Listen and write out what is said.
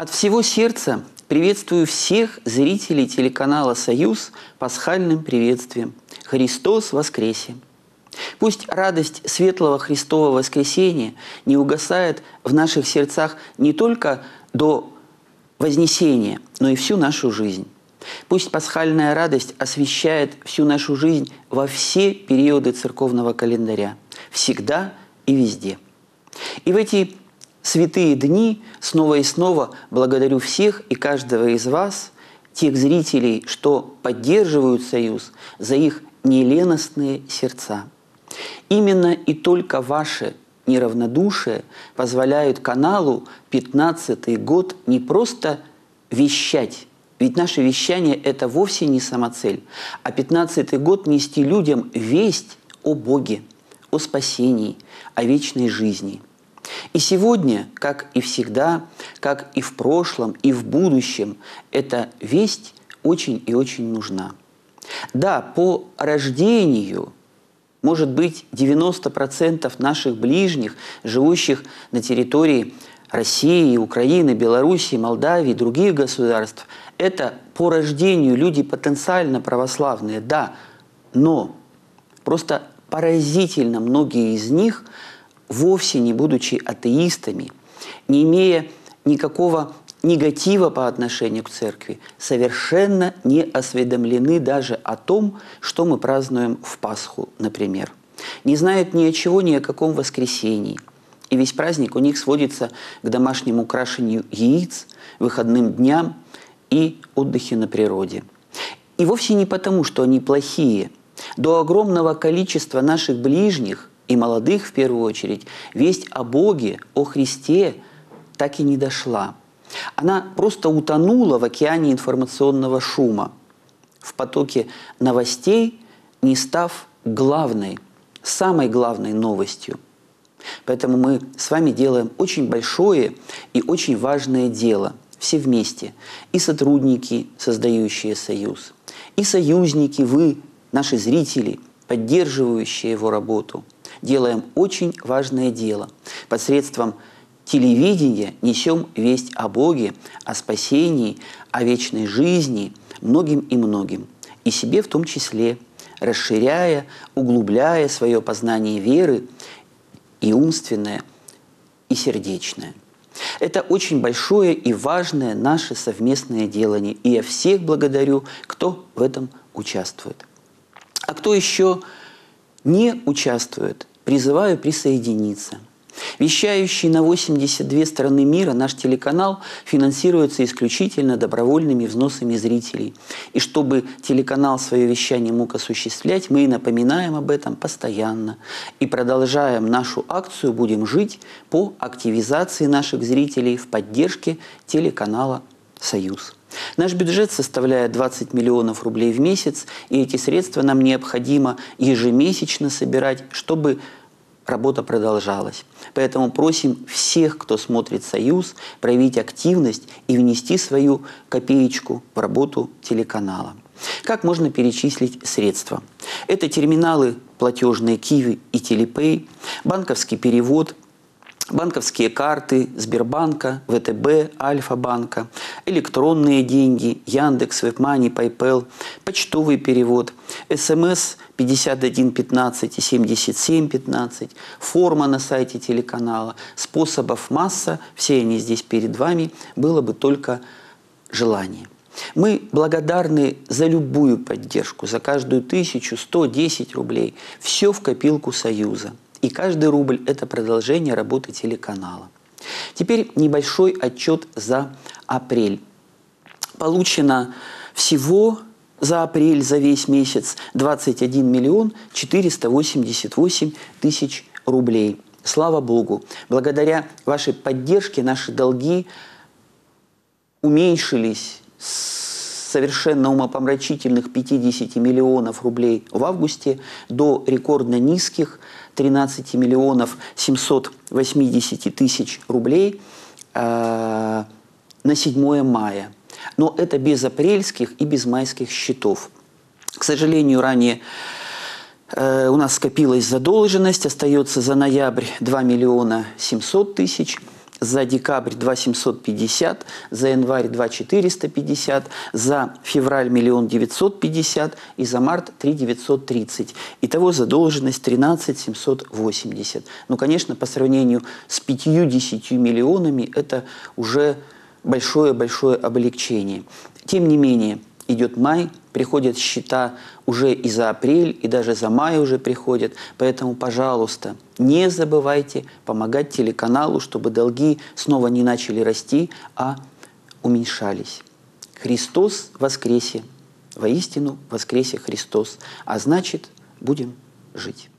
От всего сердца приветствую всех зрителей телеканала «Союз» пасхальным приветствием. Христос воскресе! Пусть радость светлого Христового воскресения не угасает в наших сердцах не только до вознесения, но и всю нашу жизнь. Пусть пасхальная радость освещает всю нашу жизнь во все периоды церковного календаря, всегда и везде. И в эти святые дни снова и снова благодарю всех и каждого из вас, тех зрителей, что поддерживают Союз, за их неленостные сердца. Именно и только ваше неравнодушие позволяют каналу 15-й год не просто вещать, ведь наше вещание – это вовсе не самоцель, а 15-й год нести людям весть о Боге, о спасении, о вечной жизни. И сегодня, как и всегда, как и в прошлом, и в будущем, эта весть очень и очень нужна. Да, по рождению, может быть, 90% наших ближних, живущих на территории России, Украины, Белоруссии, Молдавии, других государств, это по рождению люди потенциально православные, да, но просто поразительно многие из них, вовсе не будучи атеистами, не имея никакого негатива по отношению к церкви, совершенно не осведомлены даже о том, что мы празднуем в Пасху, например. Не знают ни о чего, ни о каком воскресении. И весь праздник у них сводится к домашнему крашению яиц, выходным дням и отдыхе на природе. И вовсе не потому, что они плохие. До огромного количества наших ближних и молодых, в первую очередь, весть о Боге, о Христе так и не дошла. Она просто утонула в океане информационного шума, в потоке новостей, не став главной, самой главной новостью. Поэтому мы с вами делаем очень большое и очень важное дело, все вместе, и сотрудники, создающие Союз, и союзники, вы, наши зрители, поддерживающие его работу. Делаем очень важное дело. Посредством телевидения несем весть о Боге, о спасении, о вечной жизни многим и многим. И себе в том числе, расширяя, углубляя свое познание веры и умственное, и сердечное. Это очень большое и важное наше совместное делание. И я всех благодарю, кто в этом участвует. А кто еще не участвует, призываю присоединиться. Вещающий на 82 страны мира наш телеканал финансируется исключительно добровольными взносами зрителей. И чтобы телеканал свое вещание мог осуществлять, мы напоминаем об этом постоянно. И продолжаем нашу акцию «Будем жить» по активизации наших зрителей в поддержке телеканала «Союз». Наш бюджет составляет 20 миллионов рублей в месяц, и эти средства нам необходимо ежемесячно собирать, чтобы работа продолжалась. Поэтому просим всех, кто смотрит «Союз», проявить активность и внести свою копеечку в работу телеканала. Как можно перечислить средства? Это терминалы платежные Киви и Телепэй, банковский перевод, банковские карты Сбербанка, ВТБ, Альфа-банка, электронные деньги, Яндекс, Вебмани, PayPal, почтовый перевод, СМС 5115 и 7715, форма на сайте телеканала. Способов масса, все они здесь перед вами, было бы только желание. Мы благодарны за любую поддержку, за каждую 1000, 110 рублей. Все в копилку Союза. И каждый рубль – это продолжение работы телеканала. Теперь небольшой отчет за апрель. Получено всего за апрель, за весь месяц 21 миллион 488 тысяч рублей. Слава Богу! Благодаря вашей поддержке наши долги уменьшились с совершенно умопомрачительных 50 миллионов рублей в августе до рекордно низких 13 миллионов 780 тысяч рублей на 7 мая. Но это без апрельских и без майских счетов. К сожалению, ранее у нас скопилась задолженность, остается за ноябрь 2 миллиона 700 тысяч, за декабрь 2 750, за январь 2 450, за февраль 1 950 и за март 3 930. Итого задолженность 13 780. Ну, конечно, по сравнению с 50 миллионами это уже большое-большое облегчение. Тем не менее, идет май, приходят счета уже и за апрель, и даже за май уже приходят. Поэтому, пожалуйста, не забывайте помогать телеканалу, чтобы долги снова не начали расти, а уменьшались. Христос воскресе! Воистину воскресе Христос! А значит, будем жить.